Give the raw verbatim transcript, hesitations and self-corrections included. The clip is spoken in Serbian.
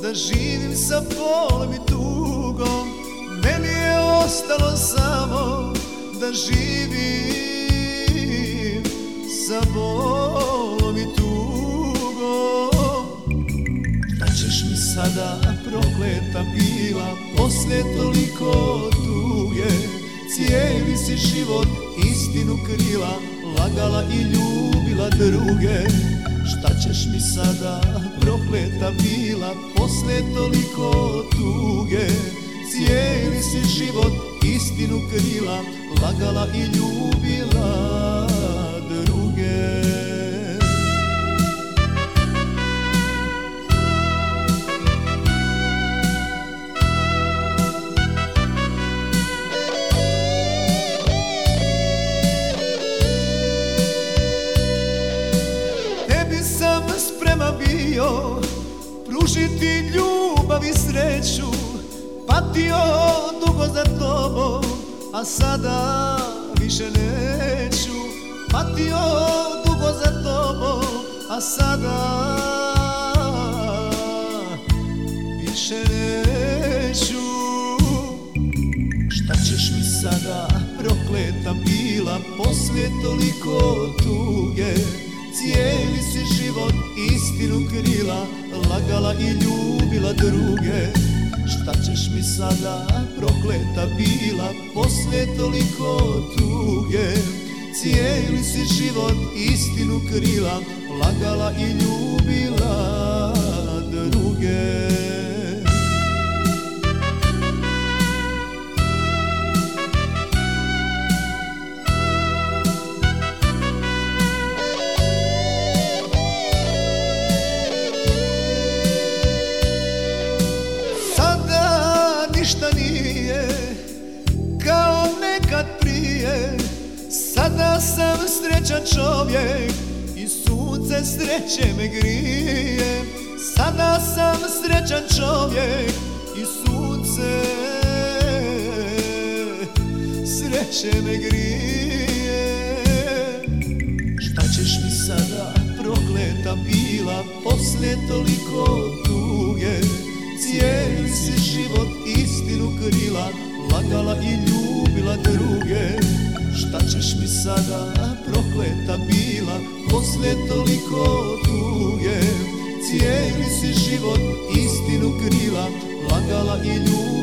da živim sa bolom i tugom. Meni je ostalo samo da živim sa bolom i tugom. Šta ćeš mi sada, prokleta bila, posle toliko tuge? Cijeli si život istinu krila, lagala i ljubila druge. Šta ćeš mi sada, prokleta bila, posle toliko tuge? Cijeli si život istinu krila, lagala i ljubila druge. Bio pružiti ljubav i sreću, patio dugo za tobom, a sada više neću. Patio dugo za tobom, a sada više neću. Šta ćeš mi sada, prokleta bila, posle toliko tuge? Cijeli si život istinu krila, lagala i ljubila druge. Šta ćeš mi sada, prokleta bila, posle toliko tuge? Cijeli si život istinu krila, lagala i ljubila druge. Ništa nije kao nekad prije, sada sam srećan čovjek i sunce sreće me grije. Sada sam srećan čovjek i sunce sreće me grije. Šta ćeš mi sada, prokleta bila, posle toliko tuge? Cijeli si život istinu krila, lagala i ljubila druge. Šta ćeš mi sada, prokleta bila, posle toliko tuge? Cijeli si život istinu krila, lagala i ljubila